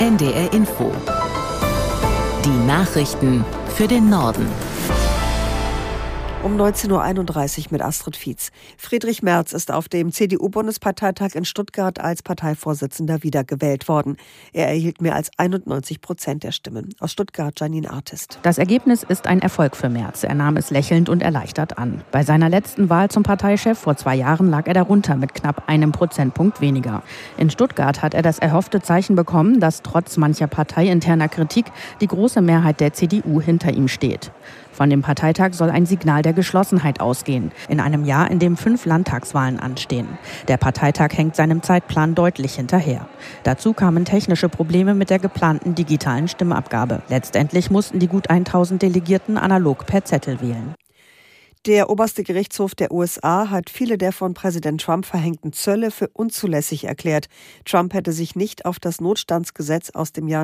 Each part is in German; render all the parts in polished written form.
NDR Info. Die Nachrichten für den Norden. Um 19.31 Uhr mit Astrid Fietz. Friedrich Merz ist auf dem CDU-Bundesparteitag in Stuttgart als Parteivorsitzender wiedergewählt worden. Er erhielt mehr als 91% der Stimmen. Aus Stuttgart Janine Artist. Das Ergebnis ist ein Erfolg für Merz. Er nahm es lächelnd und erleichtert an. Bei seiner letzten Wahl zum Parteichef vor 2 Jahren lag er darunter mit knapp 1 Prozentpunkt weniger. In Stuttgart hat er das erhoffte Zeichen bekommen, dass trotz mancher parteiinterner Kritik die große Mehrheit der CDU hinter ihm steht. Von dem Parteitag soll ein Signal der Geschlossenheit ausgehen, in einem Jahr, in dem 5 Landtagswahlen anstehen. Der Parteitag hängt seinem Zeitplan deutlich hinterher. Dazu kamen technische Probleme mit der geplanten digitalen Stimmabgabe. Letztendlich mussten die gut 1000 Delegierten analog per Zettel wählen. Der oberste Gerichtshof der USA hat viele der von Präsident Trump verhängten Zölle für unzulässig erklärt. Trump hätte sich nicht auf das Notstandsgesetz aus dem Jahr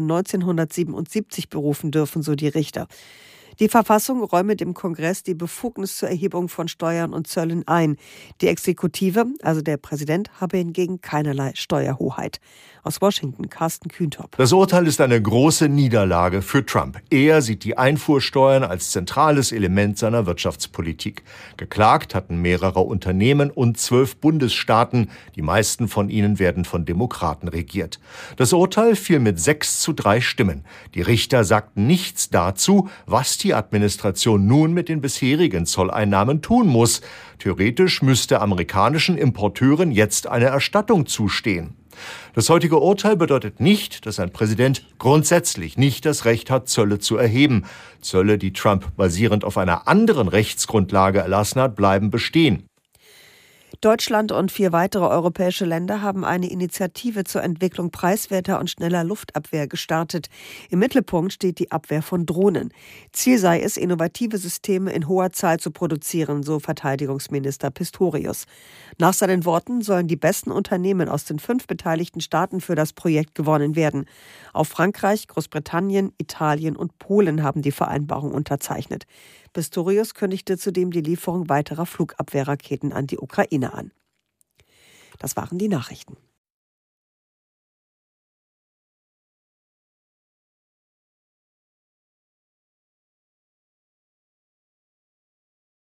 1977 berufen dürfen, so die Richter. Die Verfassung räume dem Kongress die Befugnis zur Erhebung von Steuern und Zöllen ein. Die Exekutive, also der Präsident, habe hingegen keinerlei Steuerhoheit. Aus Washington, Carsten Kühntop. Das Urteil ist eine große Niederlage für Trump. Er sieht die Einfuhrsteuern als zentrales Element seiner Wirtschaftspolitik. Geklagt hatten mehrere Unternehmen und 12 Bundesstaaten. Die meisten von ihnen werden von Demokraten regiert. Das Urteil fiel mit 6:3 Stimmen. Die Richter sagten nichts dazu, was die Administration nun mit den bisherigen Zolleinnahmen tun muss. Theoretisch müsste amerikanischen Importeuren jetzt eine Erstattung zustehen. Das heutige Urteil bedeutet nicht, dass ein Präsident grundsätzlich nicht das Recht hat, Zölle zu erheben. Zölle, die Trump basierend auf einer anderen Rechtsgrundlage erlassen hat, bleiben bestehen. Deutschland und 4 weitere europäische Länder haben eine Initiative zur Entwicklung preiswerter und schneller Luftabwehr gestartet. Im Mittelpunkt steht die Abwehr von Drohnen. Ziel sei es, innovative Systeme in hoher Zahl zu produzieren, so Verteidigungsminister Pistorius. Nach seinen Worten sollen die besten Unternehmen aus den 5 beteiligten Staaten für das Projekt gewonnen werden. Auch Frankreich, Großbritannien, Italien und Polen haben die Vereinbarung unterzeichnet. Pistorius kündigte zudem die Lieferung weiterer Flugabwehrraketen an die Ukraine an. Das waren die Nachrichten.